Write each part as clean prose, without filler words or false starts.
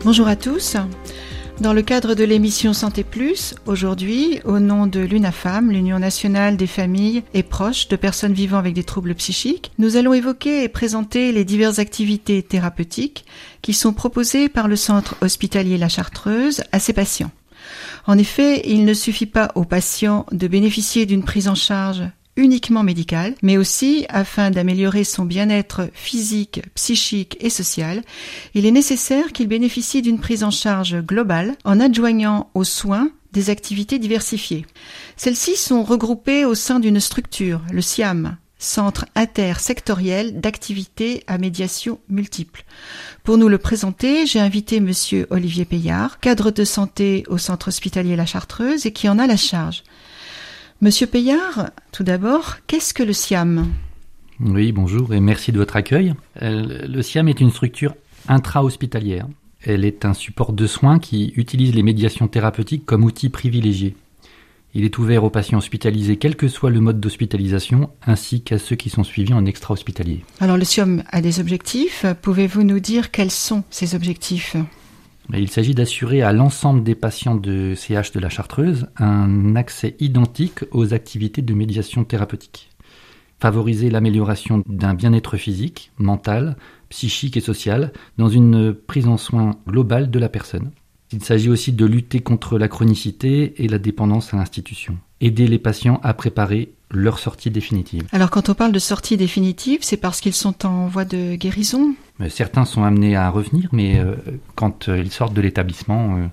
Bonjour à tous. Dans le cadre de l'émission Santé Plus, aujourd'hui, au nom de l'UNAFAM, l'Union nationale des familles et proches de personnes vivant avec des troubles psychiques, nous allons évoquer et présenter les diverses activités thérapeutiques qui sont proposées par le centre hospitalier La Chartreuse à ses patients. En effet, il ne suffit pas aux patients de bénéficier d'une prise en charge uniquement médicale, mais aussi, afin d'améliorer son bien-être physique, psychique et social, il est nécessaire qu'il bénéficie d'une prise en charge globale en adjoignant aux soins des activités diversifiées. Celles-ci sont regroupées au sein d'une structure, le CIAM, Centre intersectoriel d'activités à médiation multiple. Pour nous le présenter, j'ai invité Monsieur Olivier Payard, cadre de santé au centre hospitalier La Chartreuse et qui en a la charge. Monsieur Payard, tout d'abord, qu'est-ce que le CIAM ? Oui, bonjour et merci de votre accueil. Le CIAM est une structure intra-hospitalière. Elle est un support de soins qui utilise les médiations thérapeutiques comme outil privilégié. Il est ouvert aux patients hospitalisés, quel que soit le mode d'hospitalisation, ainsi qu'à ceux qui sont suivis en extra-hospitalier. Alors le CIAM a des objectifs. Pouvez-vous nous dire quels sont ces objectifs ? Il s'agit d'assurer à l'ensemble des patients de CH de la Chartreuse un accès identique aux activités de médiation thérapeutique. Favoriser l'amélioration d'un bien-être physique, mental, psychique et social dans une prise en soin globale de la personne. Il s'agit aussi de lutter contre la chronicité et la dépendance à l'institution. Aider les patients à préparer leur sortie définitive. Alors quand on parle de sortie définitive, c'est parce qu'ils sont en voie de guérison ? Certains sont amenés à revenir, mais quand ils sortent de l'établissement,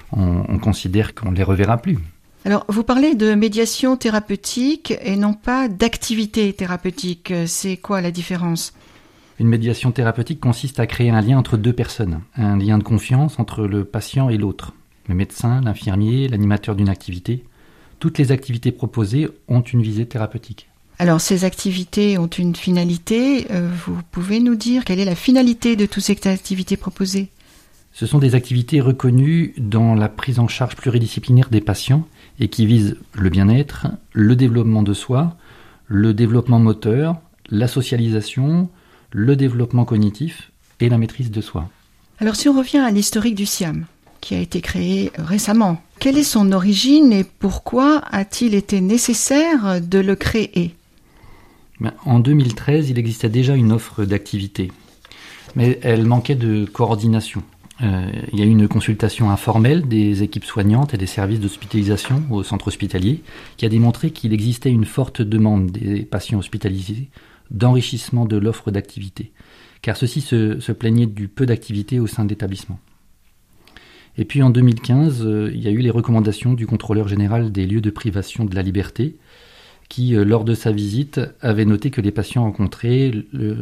on considère qu'on ne les reverra plus. Alors, vous parlez de médiation thérapeutique et non pas d'activité thérapeutique. C'est quoi la différence ? Une médiation thérapeutique consiste à créer un lien entre deux personnes, un lien de confiance entre le patient et l'autre. Le médecin, l'infirmier, l'animateur d'une activité. Toutes les activités proposées ont une visée thérapeutique. Alors, ces activités ont une finalité. Vous pouvez nous dire quelle est la finalité de toutes ces activités proposées ? Ce sont des activités reconnues dans la prise en charge pluridisciplinaire des patients et qui visent le bien-être, le développement de soi, le développement moteur, la socialisation, le développement cognitif et la maîtrise de soi. Alors, si on revient à l'historique du CIAM, qui a été créé récemment, quelle est son origine et pourquoi a-t-il été nécessaire de le créer ? En 2013, il existait déjà une offre d'activité, mais elle manquait de coordination. Il y a eu une consultation informelle des équipes soignantes et des services d'hospitalisation au centre hospitalier qui a démontré qu'il existait une forte demande des patients hospitalisés d'enrichissement de l'offre d'activité, car ceux-ci se plaignaient du peu d'activité au sein de l'établissement. Et puis en 2015, il y a eu les recommandations du contrôleur général des lieux de privation de la liberté, qui, lors de sa visite, avait noté que les patients rencontrés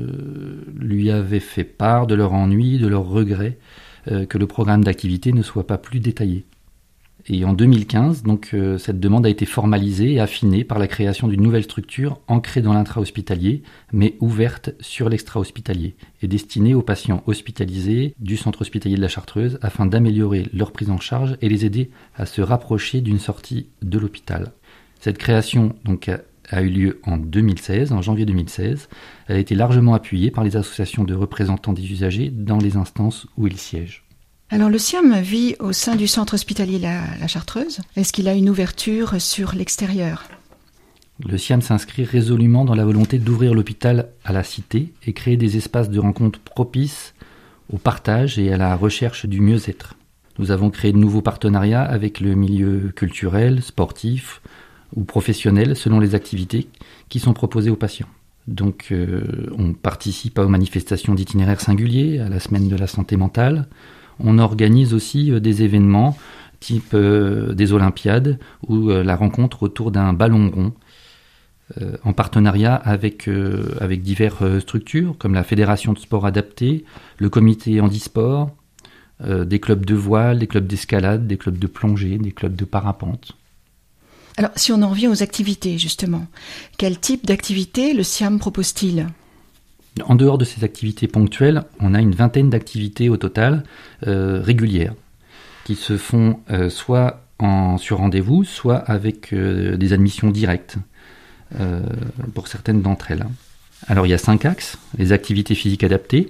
lui avaient fait part de leur ennui, de leur regret, que le programme d'activité ne soit pas plus détaillé. Et en 2015, donc, cette demande a été formalisée et affinée par la création d'une nouvelle structure ancrée dans l'intra-hospitalier, mais ouverte sur l'extra-hospitalier, et destinée aux patients hospitalisés du centre hospitalier de la Chartreuse afin d'améliorer leur prise en charge et les aider à se rapprocher d'une sortie de l'hôpital. Cette création donc, a eu lieu en janvier 2016. Elle a été largement appuyée par les associations de représentants des usagers dans les instances où ils siègent. Alors le CIAM vit au sein du centre hospitalier La Chartreuse. Est-ce qu'il a une ouverture sur l'extérieur ? Le CIAM s'inscrit résolument dans la volonté d'ouvrir l'hôpital à la cité et créer des espaces de rencontre propices au partage et à la recherche du mieux-être. Nous avons créé de nouveaux partenariats avec le milieu culturel, sportif ou professionnel selon les activités qui sont proposées aux patients. Donc on participe aux manifestations d'itinéraires singuliers, à la semaine de la santé mentale. On organise aussi des événements type des Olympiades ou la rencontre autour d'un ballon rond en partenariat avec diverses structures comme la Fédération de sport adapté, le comité handisport, des clubs de voile, des clubs d'escalade, des clubs de plongée, des clubs de parapente. Alors, si on en revient aux activités, justement, quel type d'activités le CIAM propose-t-il ? En dehors de ces activités ponctuelles, on a une vingtaine d'activités au total régulières qui se font soit sur rendez-vous, soit avec des admissions directes pour certaines d'entre elles. Alors il y a 5 axes, les activités physiques adaptées,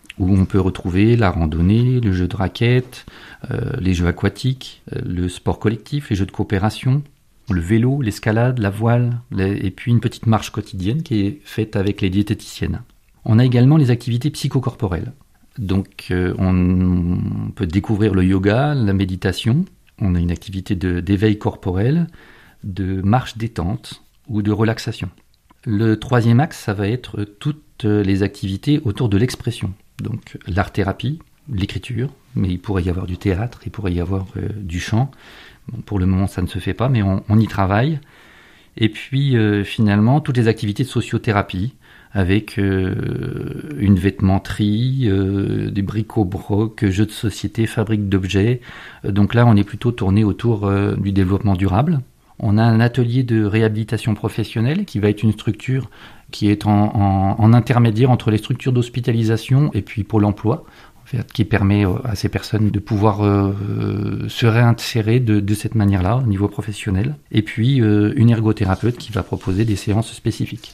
où on peut retrouver la randonnée, le jeu de raquettes, les jeux aquatiques, le sport collectif, les jeux de coopération, le vélo, l'escalade, la voile, et puis une petite marche quotidienne qui est faite avec les diététiciennes. On a également les activités psychocorporelles. Donc on peut découvrir le yoga, la méditation, on a une activité d'éveil corporel, de marche détente ou de relaxation. Le troisième axe, ça va être toutes les activités autour de l'expression. Donc l'art-thérapie, l'écriture, mais il pourrait y avoir du théâtre, il pourrait y avoir du chant. Bon, pour le moment, ça ne se fait pas, mais on y travaille. Et puis finalement, toutes les activités de sociothérapie, avec une vêtementerie, des bric-au-broc, jeux de société, fabrique d'objets. Donc là, on est plutôt tourné autour du développement durable. On a un atelier de réhabilitation professionnelle qui va être une structure qui est en intermédiaire entre les structures d'hospitalisation et puis Pôle emploi, en fait, qui permet à ces personnes de pouvoir se réinsérer de cette manière-là au niveau professionnel. Et puis une ergothérapeute qui va proposer des séances spécifiques.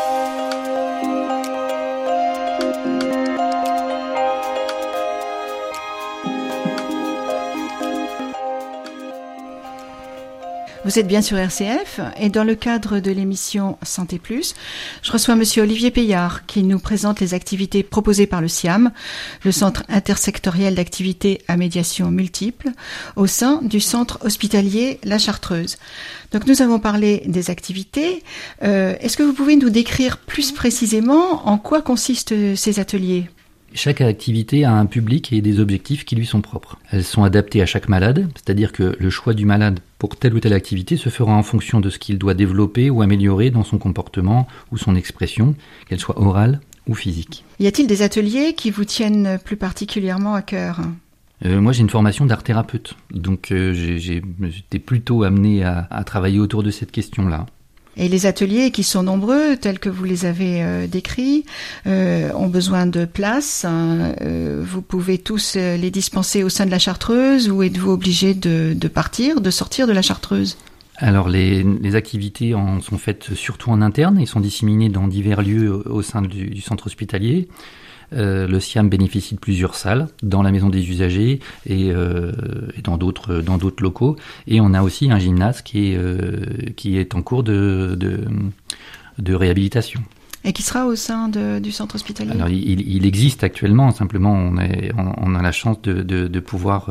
Vous êtes bien sur RCF et dans le cadre de l'émission Santé Plus, je reçois Monsieur Olivier Payard qui nous présente les activités proposées par le CIAM, le Centre intersectoriel d'activités à médiation multiple, au sein du centre hospitalier La Chartreuse. Donc nous avons parlé des activités. Est-ce que vous pouvez nous décrire plus précisément en quoi consistent ces ateliers ? Chaque activité a un public et des objectifs qui lui sont propres. Elles sont adaptées à chaque malade, c'est-à-dire que le choix du malade pour telle ou telle activité se fera en fonction de ce qu'il doit développer ou améliorer dans son comportement ou son expression, qu'elle soit orale ou physique. Y a-t-il des ateliers qui vous tiennent plus particulièrement à cœur ? Moi, j'ai une formation d'art-thérapeute, donc j'étais plutôt amené à travailler autour de cette question-là. Et les ateliers qui sont nombreux, tels que vous les avez décrits, ont besoin de place. Vous pouvez tous les dispenser au sein de la Chartreuse ou êtes-vous obligé de partir, de sortir de la Chartreuse ? Alors les activités en sont faites surtout en interne et sont disséminées dans divers lieux au sein du centre hospitalier. Le CIAM bénéficie de plusieurs salles dans la maison des usagers et dans d'autres locaux. Et on a aussi un gymnase qui est en cours de réhabilitation. Et qui sera au sein du centre hospitalier ? Alors il existe actuellement, simplement on a la chance de pouvoir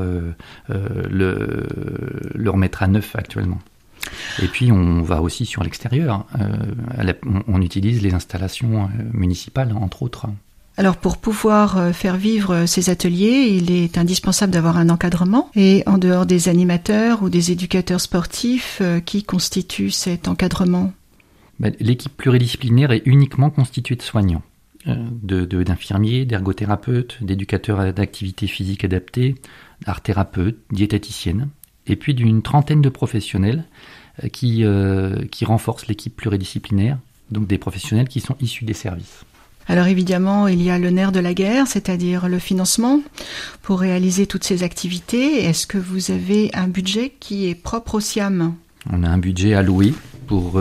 le remettre à neuf actuellement. Et puis on va aussi sur l'extérieur. On utilise les installations municipales, entre autres. Alors pour pouvoir faire vivre ces ateliers, il est indispensable d'avoir un encadrement. Et en dehors des animateurs ou des éducateurs sportifs, qui constitue cet encadrement ? L'équipe pluridisciplinaire est uniquement constituée de soignants, d'infirmiers, d'ergothérapeutes, d'éducateurs d'activités physiques adaptées, d'art-thérapeutes, diététiciennes, et puis d'une trentaine de professionnels qui renforcent l'équipe pluridisciplinaire, donc des professionnels qui sont issus des services. Alors évidemment, il y a le nerf de la guerre, c'est-à-dire le financement pour réaliser toutes ces activités. Est-ce que vous avez un budget qui est propre au CIAM ? On a un budget alloué pour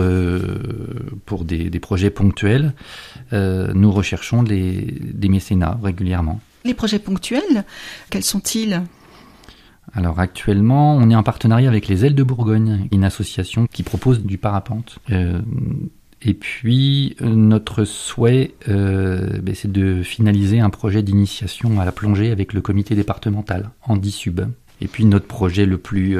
des projets ponctuels. Nous recherchons des mécénats régulièrement. Les projets ponctuels, quels sont-ils ? Alors actuellement, on est en partenariat avec les Ailes de Bourgogne, une association qui propose du parapente. Et puis, notre souhait, c'est de finaliser un projet d'initiation à la plongée avec le comité départemental en 10 sub. Et puis, notre projet le plus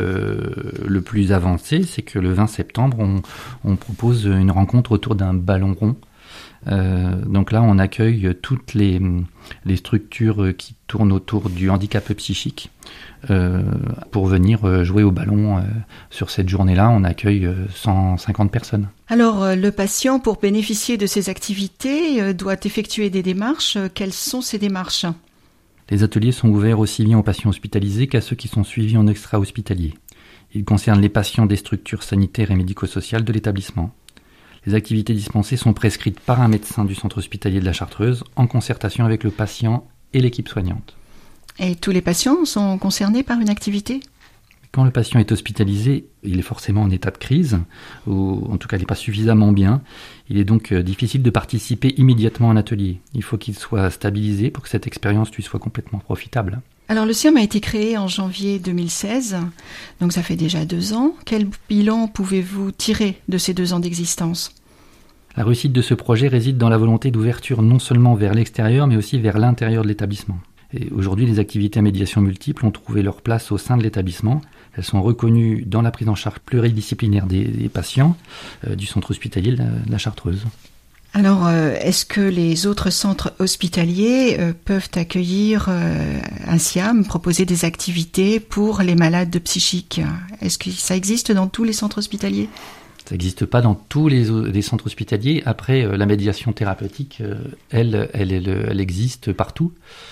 avancé, c'est que le 20 septembre, on propose une rencontre autour d'un ballon rond. Donc là, on accueille toutes les structures qui tournent autour du handicap psychique pour venir jouer au ballon. Sur cette journée-là, on accueille 150 personnes. Alors, le patient, pour bénéficier de ces activités, doit effectuer des démarches. Quelles sont ces démarches ? Les ateliers sont ouverts aussi bien aux patients hospitalisés qu'à ceux qui sont suivis en extra-hospitalier. Ils concernent les patients des structures sanitaires et médico-sociales de l'établissement. Les activités dispensées sont prescrites par un médecin du centre hospitalier de la Chartreuse en concertation avec le patient et l'équipe soignante. Et tous les patients sont concernés par une activité ? Quand le patient est hospitalisé, il est forcément en état de crise, ou en tout cas il n'est pas suffisamment bien. Il est donc difficile de participer immédiatement à un atelier. Il faut qu'il soit stabilisé pour que cette expérience lui soit complètement profitable. Alors le SIAM a été créé en janvier 2016, donc ça fait déjà 2 ans. Quel bilan pouvez-vous tirer de ces 2 ans d'existence ? La réussite de ce projet réside dans la volonté d'ouverture non seulement vers l'extérieur, mais aussi vers l'intérieur de l'établissement. Et aujourd'hui, les activités à médiation multiple ont trouvé leur place au sein de l'établissement. Elles sont reconnues dans la prise en charge pluridisciplinaire des patients du centre hospitalier de la Chartreuse. Alors, est-ce que les autres centres hospitaliers peuvent accueillir un SIAM, proposer des activités pour les malades psychiques ? Est-ce que ça existe dans tous les centres hospitaliers ? Ça n'existe pas dans tous les centres hospitaliers. Après, la médiation thérapeutique, elle existe partout.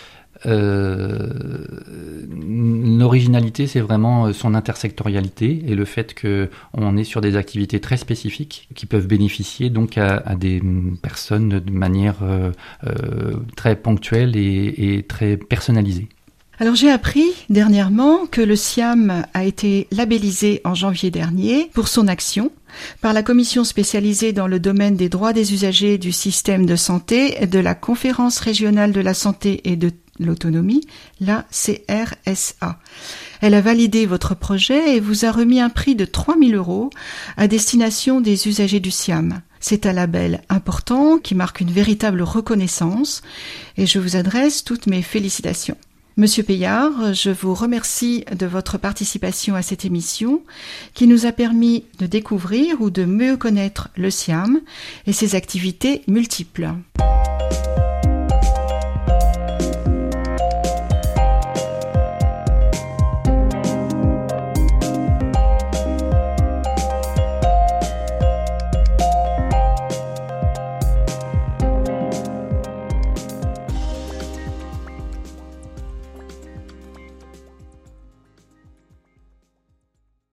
L'originalité, c'est vraiment son intersectorialité et le fait qu'on est sur des activités très spécifiques qui peuvent bénéficier donc à des personnes de manière très ponctuelle et très personnalisée. Alors j'ai appris dernièrement que le SIAM a été labellisé en janvier dernier pour son action par la commission spécialisée dans le domaine des droits des usagers du système de santé de la Conférence régionale de la santé et de l'autonomie, la CRSA. Elle a validé votre projet et vous a remis un prix de 3 000 € à destination des usagers du SIAM. C'est un label important qui marque une véritable reconnaissance et je vous adresse toutes mes félicitations. Monsieur Payard, je vous remercie de votre participation à cette émission qui nous a permis de découvrir ou de mieux connaître le SIAM et ses activités multiples.